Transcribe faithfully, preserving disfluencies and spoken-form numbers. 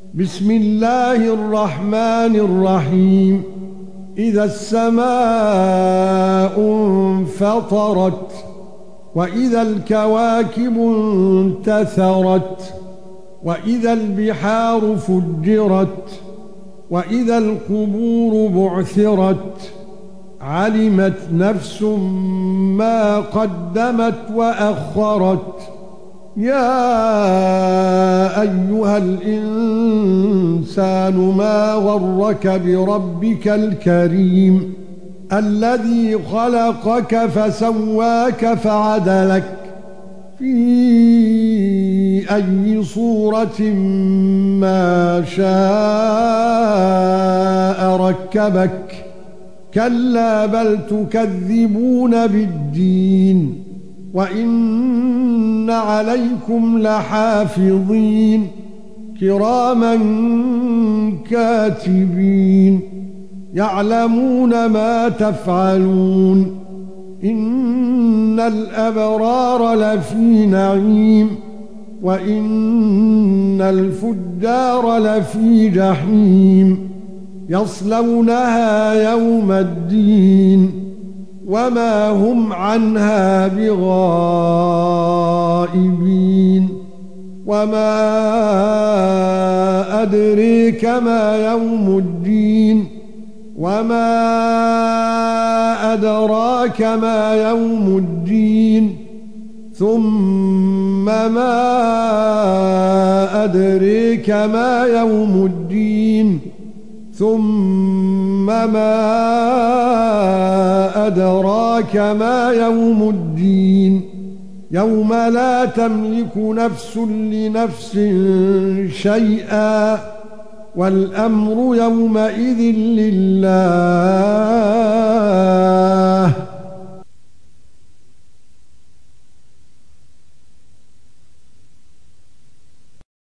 بسم الله الرحمن الرحيم. إذا السماء انفطرت وإذا الكواكب انتثرت وإذا البحار فجرت وإذا القبور بعثرت علمت نفس ما قدمت وأخرت. يا أيها الإنسان ما غرك بربك الكريم الذي خلقك فسواك فعدلك في أي صورة ما شاء ركبك. كلا بل تكذبون بالدين وإن عليكم لحافظين كراما كاتبين يعلمون ما تفعلون. إن الأبرار لفي نعيم وإن الفجار لفي جحيم يصلونها يوم الدين وما هم عنها بغائبين. وما أدريك ما يوم الدين وما أدراك ما يوم الدين ثم ما أدريك ما يوم الدين ثم ما أدراك ما يوم الدين يوم لا تملك نفس لنفس شيئا والأمر يومئذ لله.